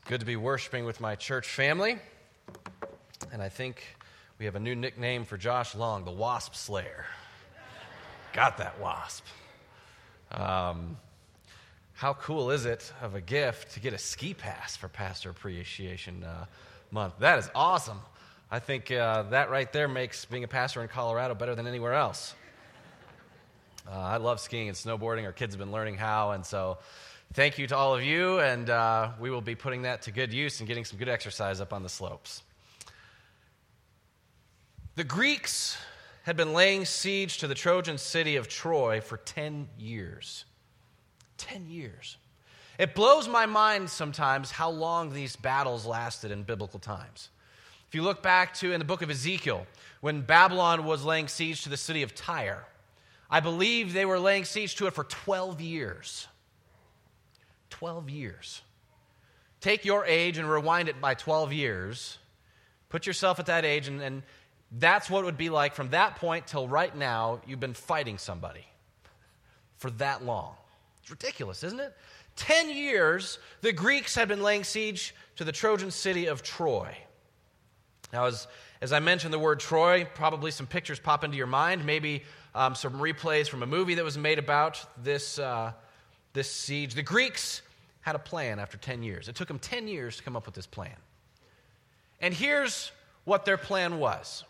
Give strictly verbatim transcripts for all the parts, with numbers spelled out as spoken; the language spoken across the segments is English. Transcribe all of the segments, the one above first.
Good to be worshiping with my church family. And I think we have a new nickname for Josh Long, the Wasp Slayer. Got that wasp. Um, how cool is it of a gift to get a ski pass for Pastor Appreciation uh, Month? That is awesome. I think uh, that right there makes being a pastor in Colorado better than anywhere else. Uh, I love skiing and snowboarding. Our kids have been learning how, and so thank you to all of you, and uh, we will be putting that to good use and getting some good exercise up on the slopes. The Greeks had been laying siege to the Trojan city of Troy for ten years. Ten years. It blows my mind sometimes how long these battles lasted in biblical times. If you look back to in the book of Ezekiel, when Babylon was laying siege to the city of Tyre, I believe they were laying siege to it for twelve years. twelve years. Take your age and rewind it by twelve years. Put yourself at that age, and, and that's what it would be like from that point till right now. You've been fighting somebody for that long. It's ridiculous, isn't it? Ten years, the Greeks had been laying siege to the Trojan city of Troy. Now, as, as I mentioned the word Troy, probably some pictures pop into your mind, maybe um, some replays from a movie that was made about this uh, this siege. The Greeks had a plan after ten years. It took them ten years to come up with this plan. And here's what their plan was.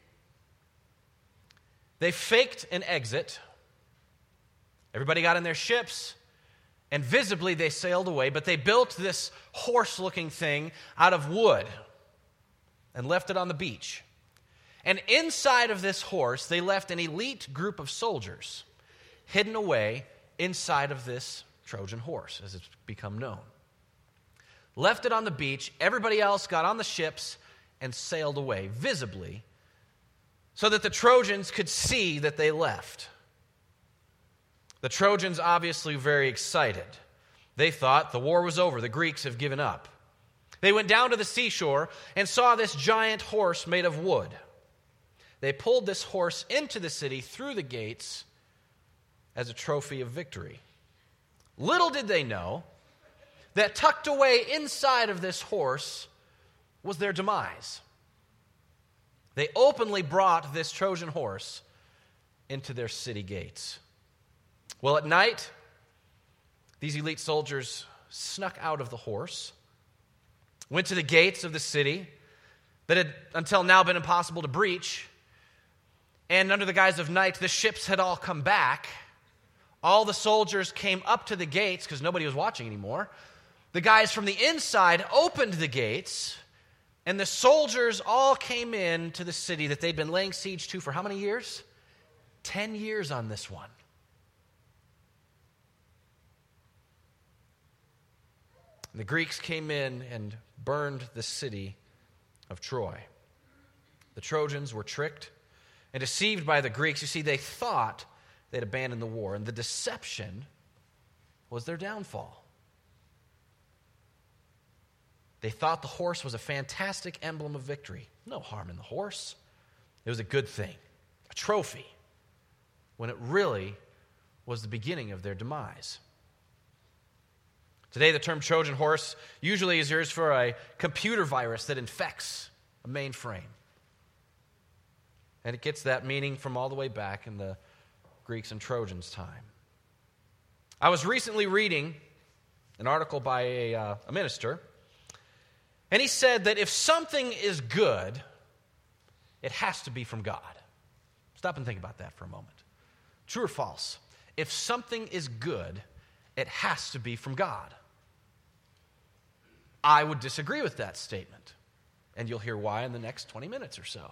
They faked an exit. Everybody got in their ships, and visibly they sailed away, but they built this horse-looking thing out of wood and left it on the beach. And inside of this horse, they left an elite group of soldiers hidden away inside of this Trojan horse, as it's become known. Left it on the beach. Everybody else got on the ships and sailed away visibly so that the Trojans could see that they left. The Trojans obviously very excited. They thought the war was over. The Greeks have given up. They went down to the seashore and saw this giant horse made of wood. They pulled this horse into the city through the gates as a trophy of victory. Little did they know that tucked away inside of this horse was their demise. They openly brought this Trojan horse into their city gates. Well, at night, these elite soldiers snuck out of the horse, went to the gates of the city that had until now been impossible to breach, and under the guise of night, the ships had all come back. All the soldiers came up to the gates because nobody was watching anymore. The guys from the inside opened the gates, and the soldiers all came in to the city that they'd been laying siege to for how many years? Ten years on this one. The Greeks came in and burned the city of Troy. The Trojans were tricked and deceived by the Greeks. You see, they thought they'd abandoned the war, and the deception was their downfall. They thought the horse was a fantastic emblem of victory. No harm in the horse. It was a good thing, a trophy, when it really was the beginning of their demise. Today, the term Trojan horse usually is used for a computer virus that infects a mainframe. And it gets that meaning from all the way back in the Greeks and Trojans' time. I was recently reading an article by a, uh, a minister, and he said that if something is good, it has to be from God. Stop and think about that for a moment. True or false? If something is good, it has to be from God. I would disagree with that statement, and you'll hear why in the next twenty minutes or so.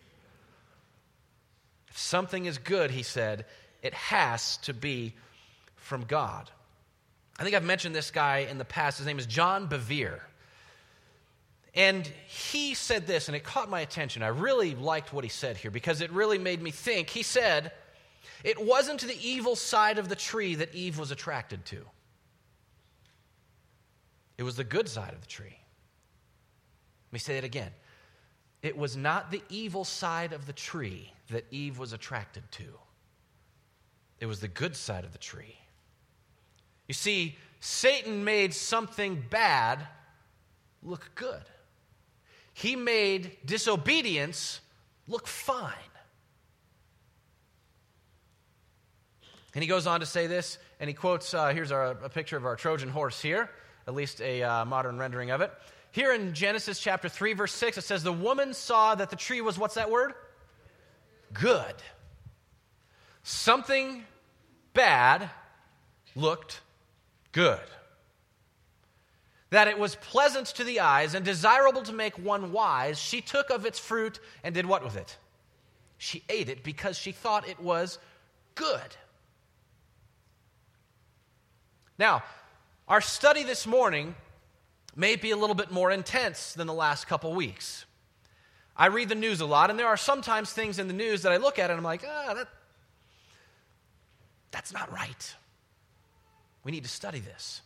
If something is good, he said, it has to be from God. I think I've mentioned this guy in the past. His name is John Bevere. And he said this, and it caught my attention. I really liked what he said here because it really made me think. He said, it wasn't the evil side of the tree that Eve was attracted to. It was the good side of the tree. Let me say it again. It was not the evil side of the tree that Eve was attracted to. It was the good side of the tree. You see, Satan made something bad look good. He made disobedience look fine. And he goes on to say this, and he quotes, uh, here's our, a picture of our Trojan horse here, at least a uh, modern rendering of it. Here in Genesis chapter three, verse six, it says, the woman saw that the tree was, what's that word? Good. Something bad looked good. That it was pleasant to the eyes and desirable to make one wise, she took of its fruit and did what with it? She ate it because she thought it was good. Now, our study this morning may be a little bit more intense than the last couple weeks. I read the news a lot, and there are sometimes things in the news that I look at and I'm like, ah, that, that's not right. We need to study this.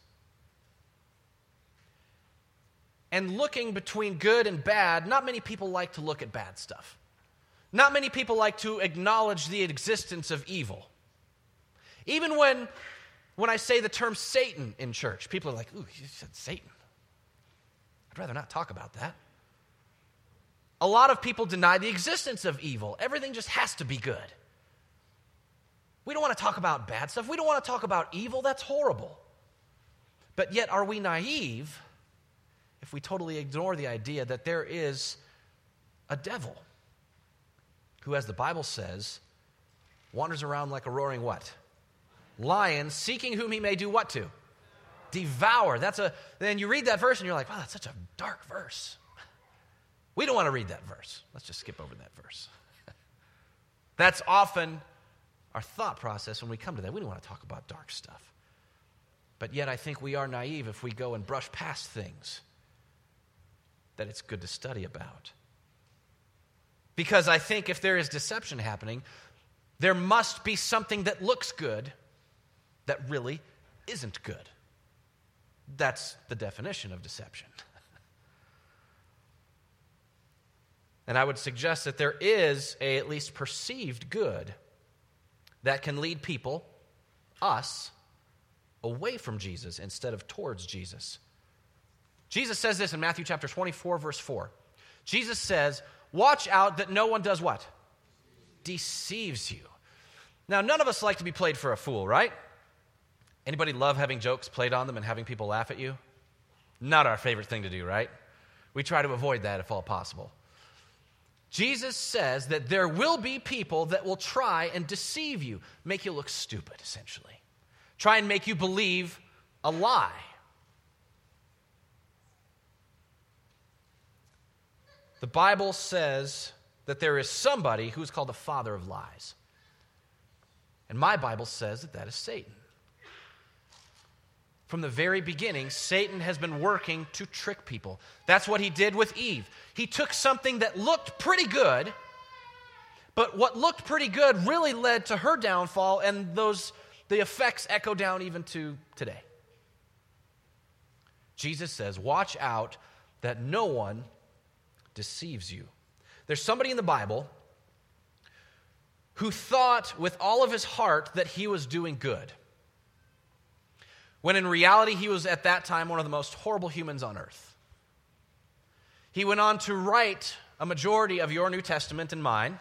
And looking between good and bad, not many people like to look at bad stuff. Not many people like to acknowledge the existence of evil. Even when, when I say the term Satan in church, people are like, ooh, you said Satan. I'd rather not talk about that. A lot of people deny the existence of evil. Everything just has to be good. We don't want to talk about bad stuff. We don't want to talk about evil. That's horrible. But yet, are we naive if we totally ignore the idea that there is a devil who, as the Bible says, wanders around like a roaring what? Lion, seeking whom he may do what to? Devour. That's a. Then you read that verse and you're like, wow, that's such a dark verse. We don't want to read that verse. Let's just skip over that verse. That's often our thought process when we come to that. We don't want to talk about dark stuff. But yet I think we are naive if we go and brush past things that it's good to study about. Because I think if there is deception happening, there must be something that looks good that really isn't good. That's the definition of deception. And I would suggest that there is a at least perceived good that can lead people, us, away from Jesus instead of towards Jesus. Jesus says this in Matthew chapter twenty-four, verse four. Jesus says, watch out that no one does what? Deceives you. Now, none of us like to be played for a fool, right? Anybody love having jokes played on them and having people laugh at you? Not our favorite thing to do, right? We try to avoid that if all possible. Jesus says that there will be people that will try and deceive you, make you look stupid, essentially. Try and make you believe a lie. The Bible says that there is somebody who's called the father of lies. And my Bible says that that is Satan. From the very beginning, Satan has been working to trick people. That's what he did with Eve. He took something that looked pretty good, but what looked pretty good really led to her downfall, and those the effects echo down even to today. Jesus says, watch out that no one deceives you. There's somebody in the Bible who thought with all of his heart that he was doing good, when in reality he was at that time one of the most horrible humans on earth. He went on to write a majority of your New Testament and mine,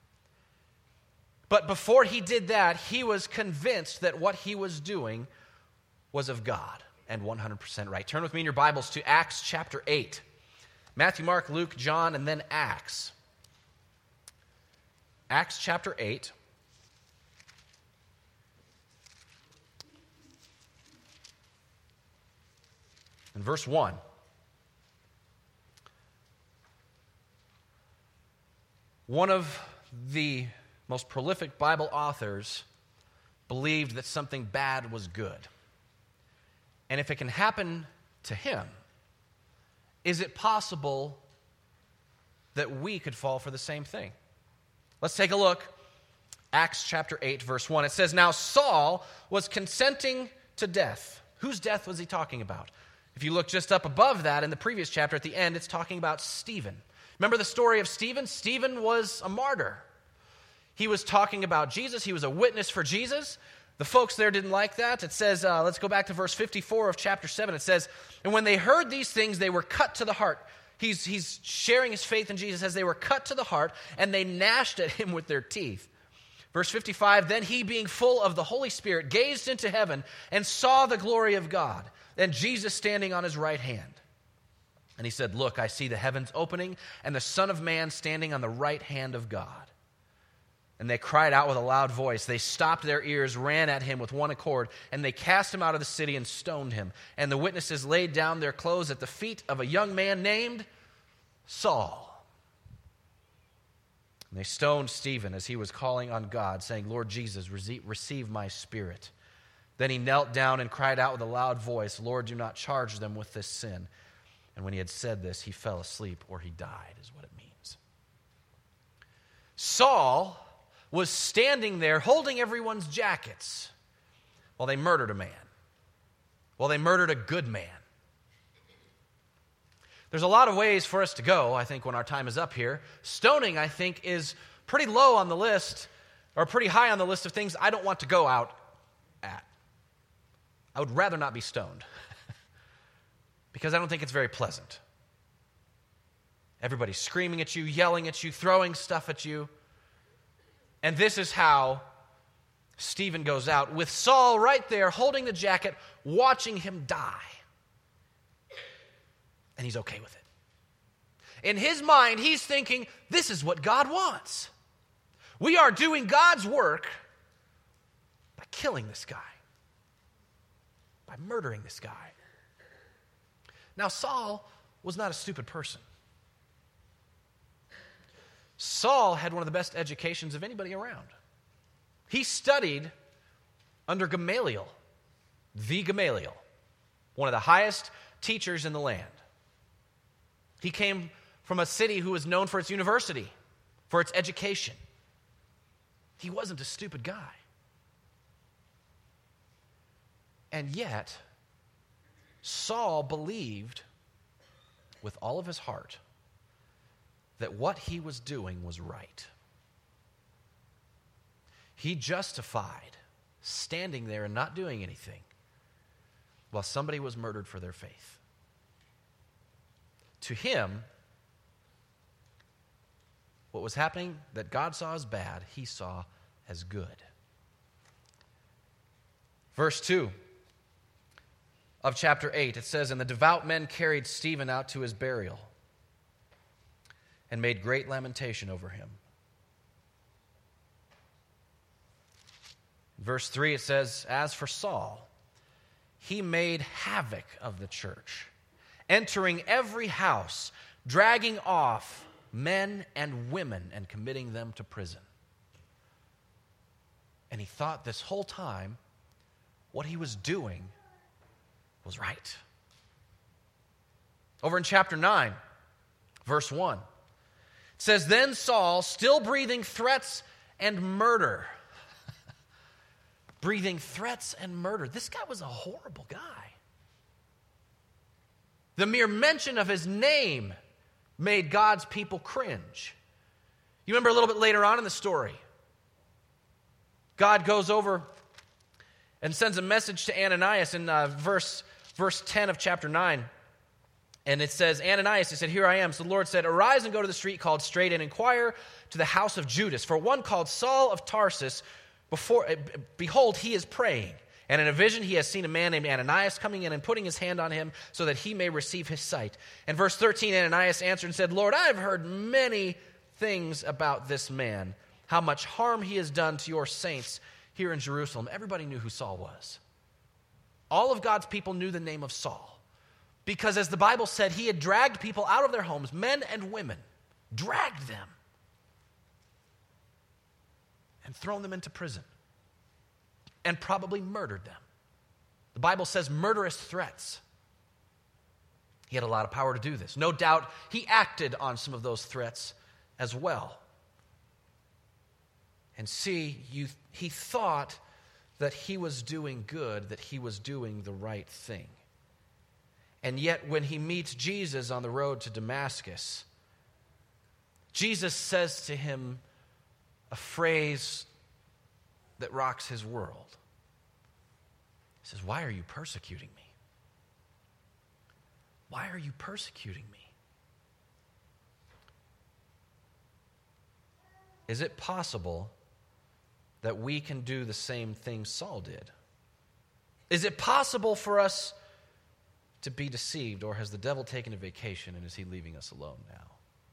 but before he did that, he was convinced that what he was doing was of God and one hundred percent right. Turn with me in your Bibles to Acts chapter eight. Matthew, Mark, Luke, John, and then Acts. Acts chapter eight. And verse one. One of the most prolific Bible authors believed that something bad was good. And if it can happen to him, is it possible that we could fall for the same thing? Let's take a look. Acts chapter eight, verse one. It says, now Saul was consenting to death. Whose death was he talking about? If you look just up above that in the previous chapter at the end, it's talking about Stephen. Remember the story of Stephen? Stephen was a martyr. He was talking about Jesus. He was a witness for Jesus. The folks there didn't like that. It says, uh, let's go back to verse fifty-four of chapter seven. It says, and when they heard these things, they were cut to the heart. He's, he's sharing his faith in Jesus as they were cut to the heart, and they gnashed at him with their teeth. Verse fifty-five, then he, being full of the Holy Spirit, gazed into heaven and saw the glory of God, and Jesus standing on his right hand. And he said, look, I see the heavens opening, and the Son of Man standing on the right hand of God. And they cried out with a loud voice. They stopped their ears, ran at him with one accord, and they cast him out of the city and stoned him. And the witnesses laid down their clothes at the feet of a young man named Saul. And they stoned Stephen as he was calling on God, saying, Lord Jesus, receive my spirit. Then he knelt down and cried out with a loud voice, Lord, do not charge them with this sin. And when he had said this, he fell asleep, or he died, is what it means. Saul was standing there holding everyone's jackets while they murdered a man, while they murdered a good man. There's a lot of ways for us to go, I think, when our time is up here. Stoning, I think, is pretty low on the list, or pretty high on the list of things I don't want to go out at. I would rather not be stoned because I don't think it's very pleasant. Everybody's screaming at you, yelling at you, throwing stuff at you. And this is how Stephen goes out, with Saul right there holding the jacket, watching him die. And he's okay with it. In his mind, he's thinking, this is what God wants. We are doing God's work by killing this guy, by murdering this guy. Now, Saul was not a stupid person. Saul had one of the best educations of anybody around. He studied under Gamaliel, the Gamaliel, one of the highest teachers in the land. He came from a city who was known for its university, for its education. He wasn't a stupid guy. And yet, Saul believed with all of his heart that what he was doing was right. He justified standing there and not doing anything while somebody was murdered for their faith. To him, what was happening that God saw as bad, he saw as good. Verse two of chapter eight, it says, and the devout men carried Stephen out to his burial and made great lamentation over him. In verse three, it says, as for Saul, he made havoc of the church, entering every house, dragging off men and women and committing them to prison. And he thought this whole time what he was doing was right. Over in chapter nine, verse one, it says, then Saul, still breathing threats and murder. breathing threats and murder. This guy was a horrible guy. The mere mention of his name made God's people cringe. You remember a little bit later on in the story, God goes over and sends a message to Ananias in uh, verse, verse ten of chapter nine. And it says, Ananias, he said, here I am. So the Lord said, arise and go to the street called Straight and inquire to the house of Judas. For one called Saul of Tarsus, before, behold, he is praying. And in a vision he has seen a man named Ananias coming in and putting his hand on him so that he may receive his sight. And verse thirteen, Ananias answered and said, Lord, I have heard many things about this man, how much harm he has done to your saints here in Jerusalem. Everybody knew who Saul was. All of God's people knew the name of Saul. Because as the Bible said, he had dragged people out of their homes, men and women, dragged them, and thrown them into prison, and probably murdered them. The Bible says murderous threats. He had a lot of power to do this. No doubt he acted on some of those threats as well. And see, you, he thought that he was doing good, that he was doing the right thing. And yet when he meets Jesus on the road to Damascus, Jesus says to him a phrase that rocks his world. He says, why are you persecuting me? Why are you persecuting me? Is it possible that we can do the same thing Saul did? Is it possible for us to be deceived, or has the devil taken a vacation and is he leaving us alone now?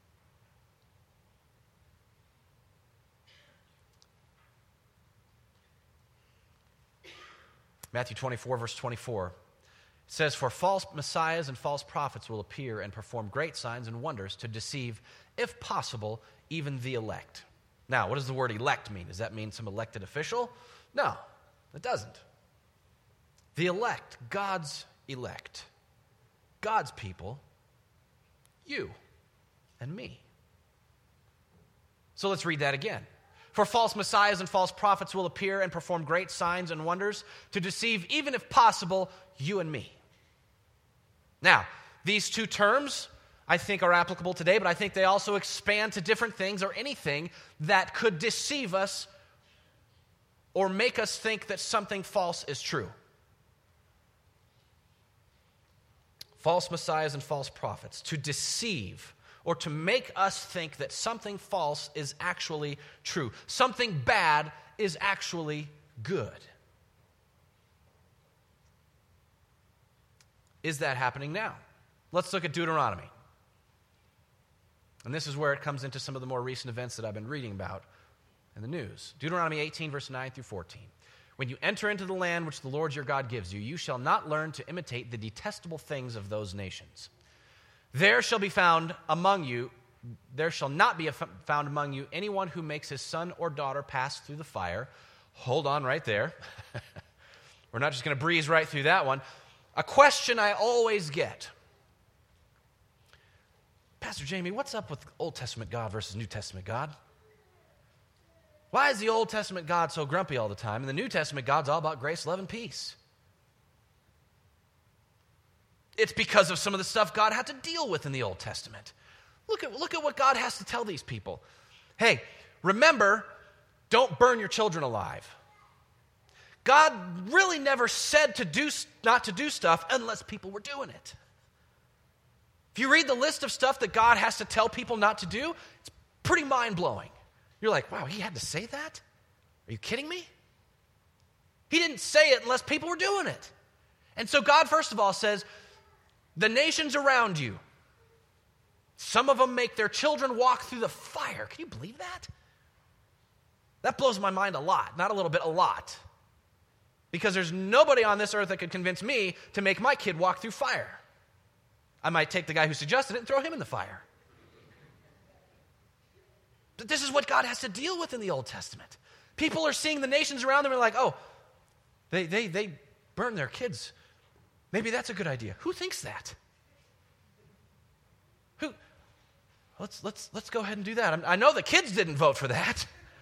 Matthew twenty-four, verse twenty-four says, for false messiahs and false prophets will appear and perform great signs and wonders to deceive, if possible, even the elect. Now, what does the word elect mean? Does that mean some elected official? No, it doesn't. The elect, God's elect, God's people, you and me. So let's read that again. For false messiahs and false prophets will appear and perform great signs and wonders to deceive, even if possible, you and me. Now, these two terms I think are applicable today, but I think they also expand to different things or anything that could deceive us or make us think that something false is true. False messiahs and false prophets, to deceive or to make us think that something false is actually true. Something bad is actually good. Is that happening now? Let's look at Deuteronomy. And this is where it comes into some of the more recent events that I've been reading about in the news. Deuteronomy eighteen, verse nine through fourteen. When you enter into the land which the Lord your God gives you, you shall not learn to imitate the detestable things of those nations. There shall be found among you, there shall not be found among you anyone who makes his son or daughter pass through the fire. Hold on right there. We're not just going to breeze right through that one. A question I always get. Pastor Jamie, what's up with Old Testament God versus New Testament God? Why is the Old Testament God so grumpy all the time, and the New Testament God's all about grace, love, and peace? It's because of some of the stuff God had to deal with in the Old Testament. Look at, look at what God has to tell these people. Hey, remember, don't burn your children alive. God really never said to do not to do stuff unless people were doing it. If you read the list of stuff that God has to tell people not to do, it's pretty mind-blowing. You're like, wow, he had to say that? Are you kidding me? He didn't say it unless people were doing it. And so God, first of all, says, the nations around you, some of them make their children walk through the fire. Can you believe that? That blows my mind a lot. Not a little bit, a lot. Because there's nobody on this earth that could convince me to make my kid walk through fire. I might take the guy who suggested it and throw him in the fire. But this is what God has to deal with in the Old Testament. People are seeing the nations around them and like, oh, they, they, they burn their kids. Maybe that's a good idea. Who thinks that? Who? Let's, let's, let's go ahead and do that. I know the kids didn't vote for that.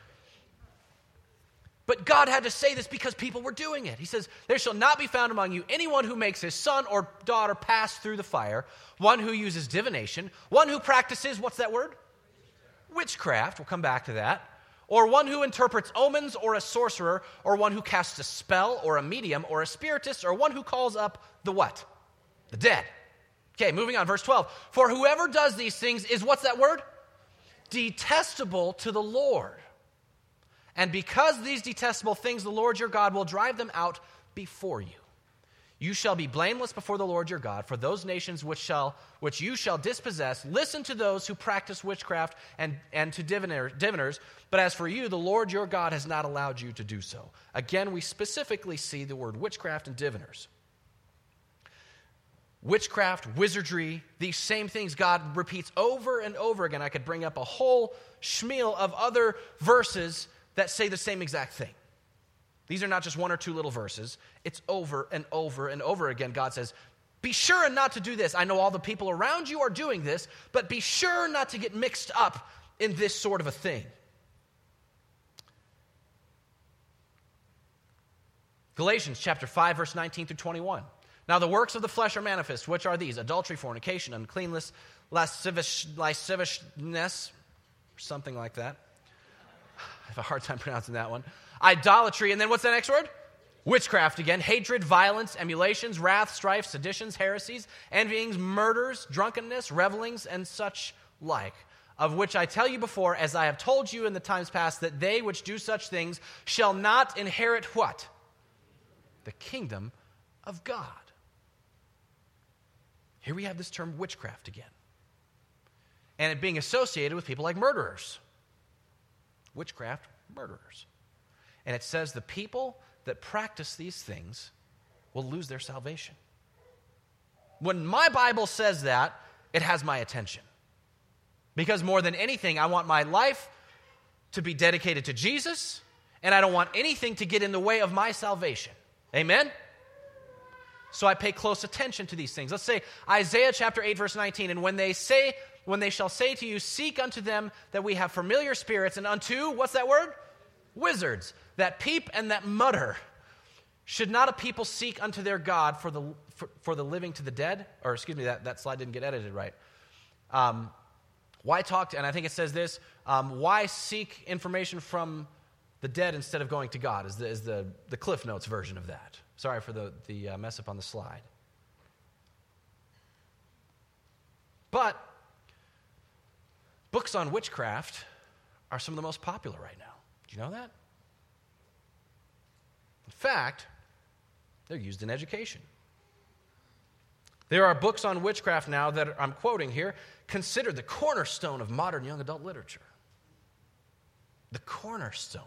But God had to say this because people were doing it. He says, there shall not be found among you anyone who makes his son or daughter pass through the fire, one who uses divination, one who practices, what's that word? Witchcraft. We'll come back to that. Or one who interprets omens, or a sorcerer, or one who casts a spell, or a medium, or a spiritist, or one who calls up the what? The dead. Okay, moving on, verse twelve. For whoever does these things is, what's that word? Detestable to the Lord. And because these detestable things, the Lord your God will drive them out before you. You shall be blameless before the Lord your God, for those nations which shall which you shall dispossess, listen to those who practice witchcraft and, and to diviner, diviners. But as for you, the Lord your God has not allowed you to do so. Again, we specifically see the word witchcraft and diviners. Witchcraft, wizardry, these same things God repeats over and over again. I could bring up a whole schmeal of other verses that say the same exact thing. These are not just one or two little verses. It's over and over and over again. God says, be sure not to do this. I know all the people around you are doing this, but be sure not to get mixed up in this sort of a thing. Galatians chapter five, verse nineteen through twenty-one. Now the works of the flesh are manifest, which are these: adultery, fornication, uncleanness, lascivious, lasciviousness, or something like that. I have a hard time pronouncing that one. Idolatry, and then what's the next word? Witchcraft again, hatred, violence, emulations, wrath, strife, seditions, heresies, envyings, murders, drunkenness, revelings, and such like, of which I tell you before, as I have told you in the times past, that they which do such things shall not inherit what? The kingdom of God. Here we have this term witchcraft again. And it being associated with people like murderers. Witchcraft, murderers. And it says the people that practice these things will lose their salvation. When my Bible says that, it has my attention. Because more than anything, I want my life to be dedicated to Jesus, and I don't want anything to get in the way of my salvation. Amen? So I pay close attention to these things. Let's say Isaiah chapter eight, verse nineteen, and when they say, when they shall say to you, seek unto them that we have familiar spirits, and unto, what's that word? Wizards, that peep and that mutter. Should not a people seek unto their God for the for, for the living to the dead? Or excuse me, that, that slide didn't get edited right. Um, why talk to, and I think it says this, um, why seek information from the dead instead of going to God is the, is the, the Cliff Notes version of that. Sorry for the, the uh, mess up on the slide. But books on witchcraft are some of the most popular right now. Do you know that? In fact, they're used in education. There are books on witchcraft now that I'm quoting here, considered the cornerstone of modern young adult literature. The cornerstone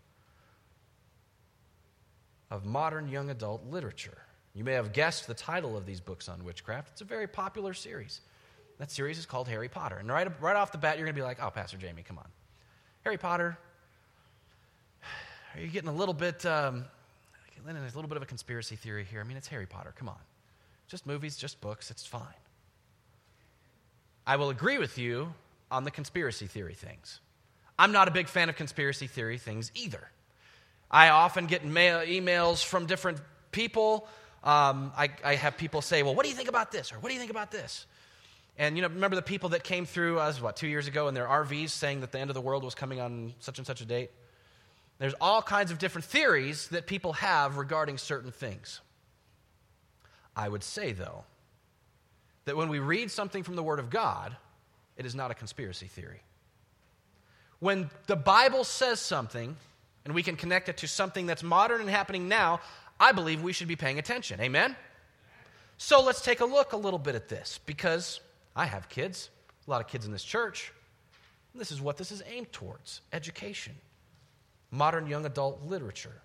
of modern young adult literature. You may have guessed the title of these books on witchcraft. It's a very popular series. That series is called Harry Potter. And right, right off the bat, you're going to be like, oh, Pastor Jamie, come on. Harry Potter, are you getting a little bit, um, a little bit of a conspiracy theory here? I mean, it's Harry Potter, come on. Just movies, just books, it's fine. I will agree with you on the conspiracy theory things. I'm not a big fan of conspiracy theory things either. I often get mail, emails from different people. Um, I, I have people say, well, what do you think about this? Or what do you think about this? And, you know, remember the people that came through us, what, two years ago in their R Vs saying that the end of the world was coming on such and such a date? There's all kinds of different theories that people have regarding certain things. I would say, though, that when we read something from the Word of God, it is not a conspiracy theory. When the Bible says something, and we can connect it to something that's modern and happening now, I believe we should be paying attention. Amen? So let's take a look a little bit at this, because I have kids, a lot of kids in this church, and this is what this is aimed towards, education, modern young adult literature.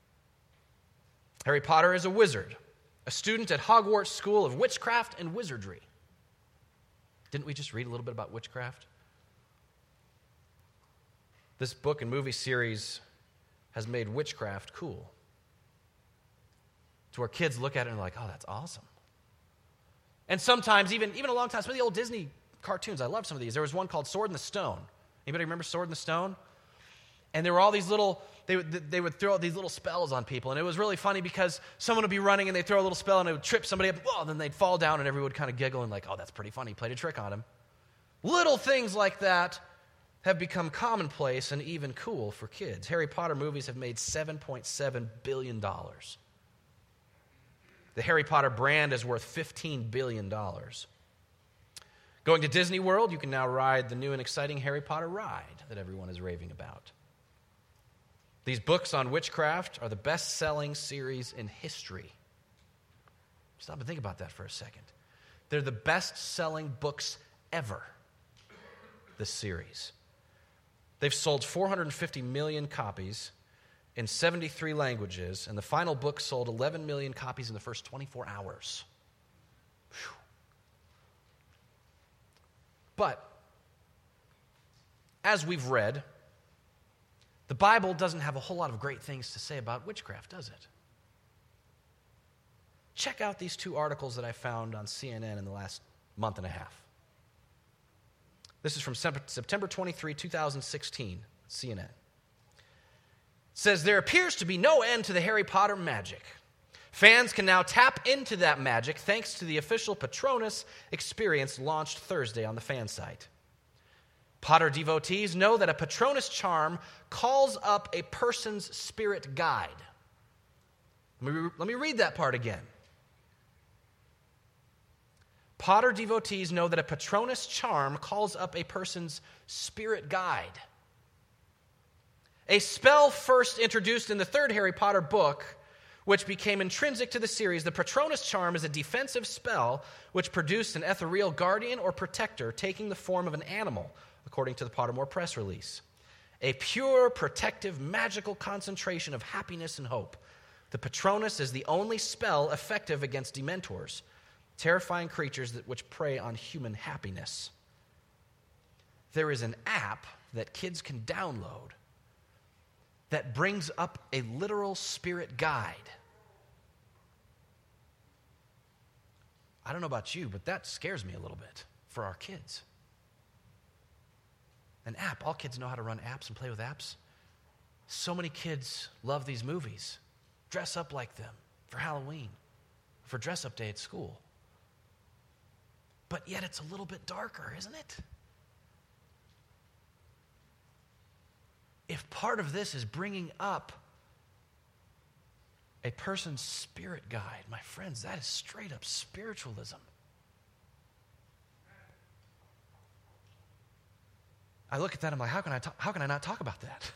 Harry Potter is a wizard, a student at Hogwarts School of Witchcraft and Wizardry. Didn't we just read a little bit about witchcraft? This book and movie series has made witchcraft cool. To where kids look at it and are like, oh, that's awesome. And sometimes, even, even a long time, some of the old Disney cartoons, I love some of these. There was one called Sword in the Stone. Anybody remember Sword in the Stone? And there were all these little, they would, they would throw these little spells on people. And it was really funny because someone would be running and they'd throw a little spell and it would trip somebody up. Whoa, and then they'd fall down and everyone would kind of giggle and like, oh, that's pretty funny. Played a trick on him. Little things like that have become commonplace and even cool for kids. Harry Potter movies have made seven point seven billion dollars. The Harry Potter brand is worth fifteen billion dollars. Going to Disney World, you can now ride the new and exciting Harry Potter ride that everyone is raving about. These books on witchcraft are the best-selling series in history. Stop and think about that for a second. They're the best-selling books ever, this series. They've sold four hundred fifty million copies in seventy-three languages, and the final book sold eleven million copies in the first twenty-four hours. Whew. But, as we've read, the Bible doesn't have a whole lot of great things to say about witchcraft, does it? Check out these two articles that I found on C N N in the last month and a half. This is from September twenty-third, twenty sixteen, C N N. It says, there appears to be no end to the Harry Potter magic. Fans can now tap into that magic thanks to the official Patronus experience launched Thursday on the fan site. Potter devotees know that a Patronus charm calls up a person's spirit guide. Let me, let me read that part again. Potter devotees know that a Patronus charm calls up a person's spirit guide. A spell first introduced in the third Harry Potter book, which became intrinsic to the series, the Patronus charm is a defensive spell which produced an ethereal guardian or protector taking the form of an animal, according to the Pottermore press release. A pure, protective, magical concentration of happiness and hope. The Patronus is the only spell effective against Dementors, terrifying creatures that, which prey on human happiness. There is an app that kids can download that brings up a literal spirit guide. I don't know about you, but that scares me a little bit for our kids. An app. All kids know how to run apps and play with apps. So many kids love these movies, dress up like them for Halloween, for dress-up day at school. But yet it's a little bit darker, isn't it? If part of this is bringing up a person's spirit guide, my friends, that is straight up spiritualism. I look at that and I'm like, how can I talk, how can I not talk about that?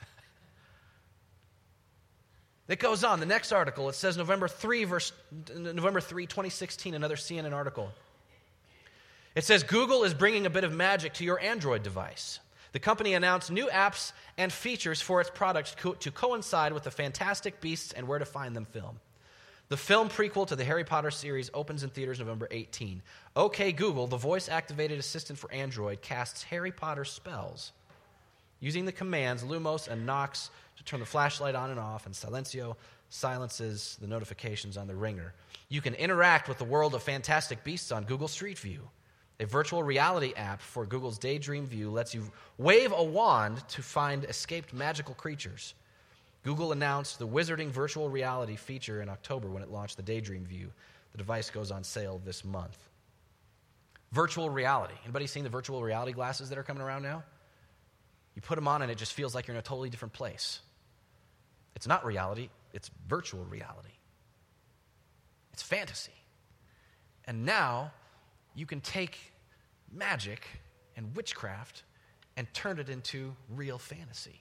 It goes on. The next article, it says November third, verse, November third, twenty sixteen, another C N N article. It says, Google is bringing a bit of magic to your Android device. The company announced new apps and features for its products co- to coincide with the Fantastic Beasts and Where to Find Them film. The film prequel to the Harry Potter series opens in theaters November eighteenth. OK Google, the voice-activated assistant for Android, casts Harry Potter spells using the commands Lumos and Nox to turn the flashlight on and off, and Silencio silences the notifications on the ringer. You can interact with the world of Fantastic Beasts on Google Street View. A virtual reality app for Google's Daydream View lets you wave a wand to find escaped magical creatures. Google announced the Wizarding virtual reality feature in October when it launched the Daydream View. The device goes on sale this month. Virtual reality. Anybody seen the virtual reality glasses that are coming around now? You put them on and it just feels like you're in a totally different place. It's not reality, it's virtual reality. It's fantasy. And now you can take magic and witchcraft and turn it into real fantasy.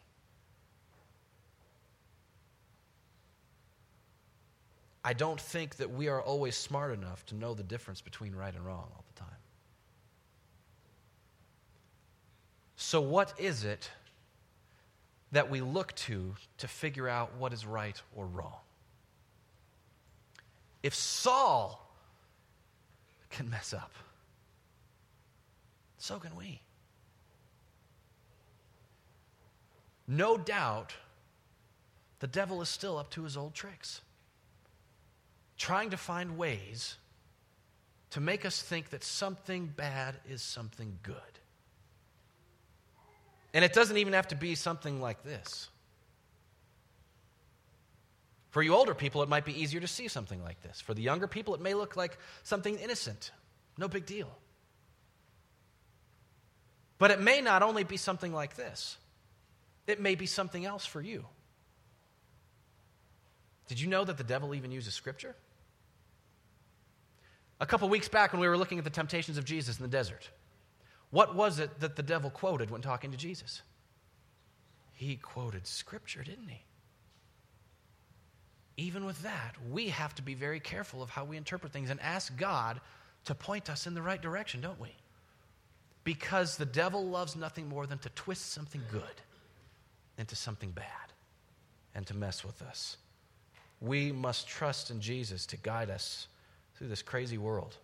I don't think that we are always smart enough to know the difference between right and wrong all the time. So what is it that we look to to figure out what is right or wrong? If Saul can mess up, so can we. No doubt, the devil is still up to his old tricks, trying to find ways to make us think that something bad is something good. And it doesn't even have to be something like this. For you older people, it might be easier to see something like this. For the younger people, it may look like something innocent. No big deal. But it may not only be something like this. It may be something else for you. Did you know that the devil even uses Scripture? A couple weeks back when we were looking at the temptations of Jesus in the desert, what was it that the devil quoted when talking to Jesus? He quoted Scripture, didn't he? Even with that, we have to be very careful of how we interpret things and ask God to point us in the right direction, don't we? Because the devil loves nothing more than to twist something good into something bad and to mess with us. We must trust in Jesus to guide us through this crazy world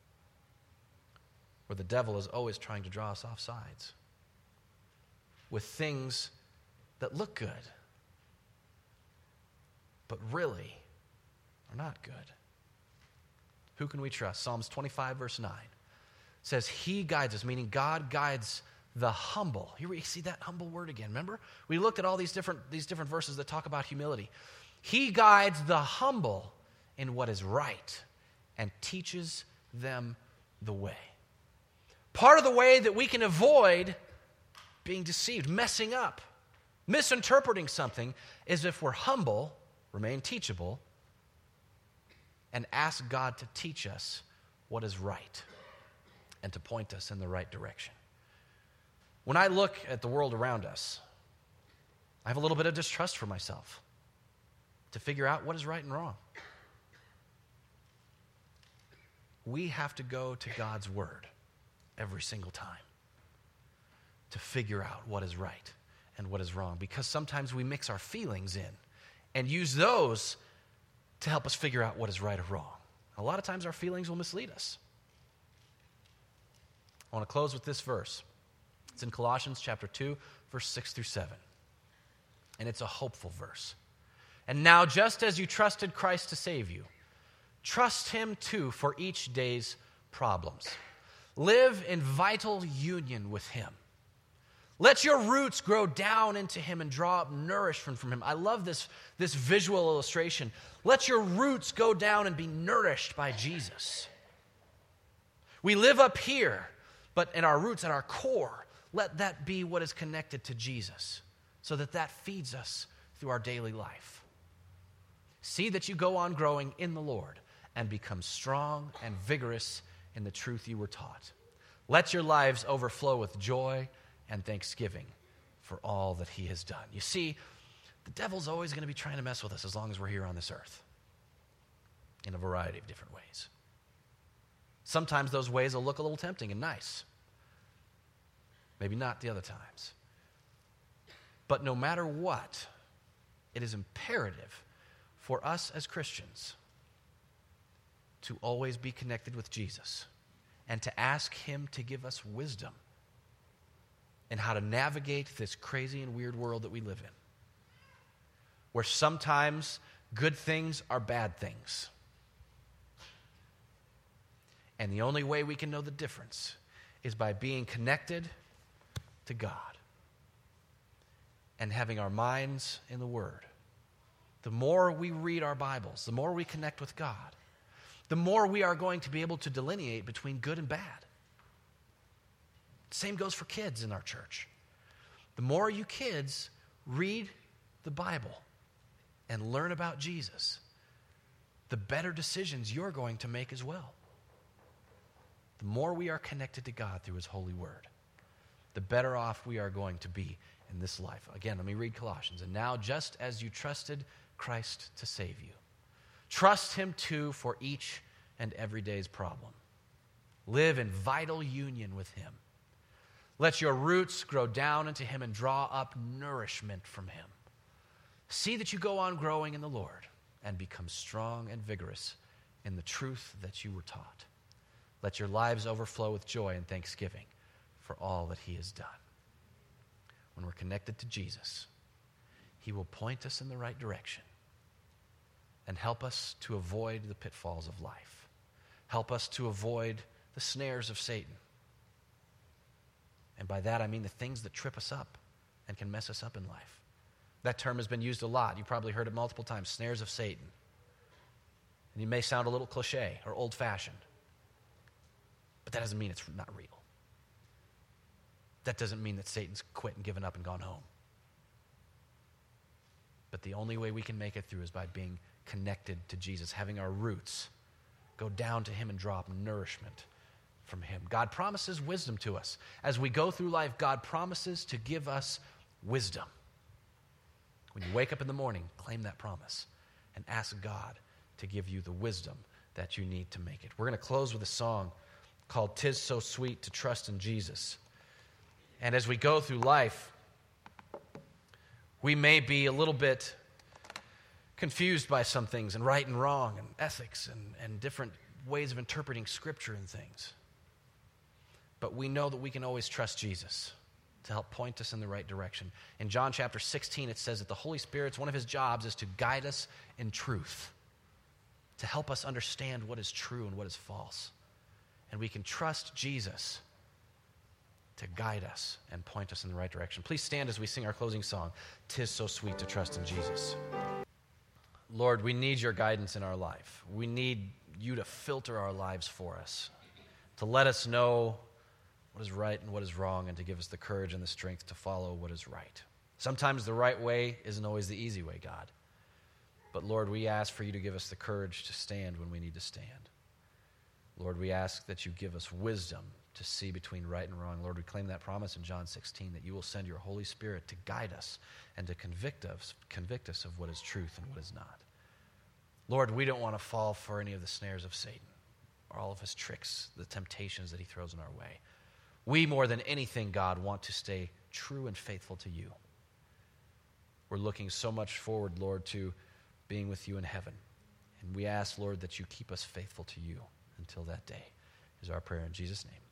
where the devil is always trying to draw us off sides with things that look good, but really are not good. Who can we trust? Psalms twenty-five, verse nine says, He guides us, meaning God guides the humble. Here we see that humble word again. Remember? We looked at all these different, these different verses that talk about humility. He guides the humble in what is right and teaches them the way. Part of the way that we can avoid being deceived, messing up, misinterpreting something is if we're humble, remain teachable, and ask God to teach us what is right and to point us in the right direction. When I look at the world around us, I have a little bit of distrust for myself to figure out what is right and wrong. We have to go to God's word every single time to figure out what is right and what is wrong, because sometimes we mix our feelings in and use those to help us figure out what is right or wrong. A lot of times our feelings will mislead us. I want to close with this verse. It's in Colossians chapter two, verse six through seven. And it's a hopeful verse. And now, just as you trusted Christ to save you, trust him too for each day's problems. Live in vital union with him. Let your roots grow down into him and draw up nourishment from him. I love this, this visual illustration. Let your roots go down and be nourished by Jesus. We live up here, but in our roots, at our core, let that be what is connected to Jesus, so that that feeds us through our daily life. See that you go on growing in the Lord and become strong and vigorous in the truth you were taught. Let your lives overflow with joy and thanksgiving for all that he has done. You see, the devil's always going to be trying to mess with us as long as we're here on this earth in a variety of different ways. Sometimes those ways will look a little tempting and nice. Maybe not the other times. But no matter what, it is imperative for us as Christians to always be connected with Jesus and to ask him to give us wisdom in how to navigate this crazy and weird world that we live in, where sometimes good things are bad things. And the only way we can know the difference is by being connected to God and having our minds in the Word. The more we read our Bibles, the more we connect with God, the more we are going to be able to delineate between good and bad. Same goes for kids in our church. The more you kids read the Bible and learn about Jesus, the better decisions you're going to make as well. The more we are connected to God through his holy word, the better off we are going to be in this life. Again, let me read Colossians. And now, just as you trusted Christ to save you, trust him too for each and every day's problem. Live in vital union with him. Let your roots grow down into him and draw up nourishment from him. See that you go on growing in the Lord and become strong and vigorous in the truth that you were taught. Let your lives overflow with joy and thanksgiving for all that he has done. When we're connected to Jesus, he will point us in the right direction and help us to avoid the pitfalls of life. Help us to avoid the snares of Satan. And by that I mean the things that trip us up and can mess us up in life. That term has been used a lot. You probably heard it multiple times, snares of Satan. And it may sound a little cliche or old-fashioned, but that doesn't mean it's not real. That doesn't mean that Satan's quit and given up and gone home. But the only way we can make it through is by being connected to Jesus, having our roots go down to him and draw up nourishment from him. God promises wisdom to us. As we go through life, God promises to give us wisdom. When you wake up in the morning, claim that promise and ask God to give you the wisdom that you need to make it. We're going to close with a song called "'Tis So Sweet to Trust in Jesus." And as we go through life, we may be a little bit confused by some things, and right and wrong, and ethics, and, and different ways of interpreting Scripture and things. But we know that we can always trust Jesus to help point us in the right direction. In John chapter sixteen, it says that the Holy Spirit's one of his jobs is to guide us in truth, to help us understand what is true and what is false. And we can trust Jesus to guide us and point us in the right direction. Please stand as we sing our closing song, "'Tis So Sweet to Trust in Jesus." Lord, we need your guidance in our life. We need you to filter our lives for us, to let us know what is right and what is wrong, and to give us the courage and the strength to follow what is right. Sometimes the right way isn't always the easy way, God. But Lord, we ask for you to give us the courage to stand when we need to stand. Lord, we ask that you give us wisdom to see between right and wrong. Lord, we claim that promise in John sixteen, that you will send your Holy Spirit to guide us and to convict us, convict us of what is truth and what is not. Lord, we don't want to fall for any of the snares of Satan or all of his tricks, the temptations that he throws in our way. We, more than anything, God, want to stay true and faithful to you. We're looking so much forward, Lord, to being with you in heaven. And we ask, Lord, that you keep us faithful to you until that day, is our prayer in Jesus' name.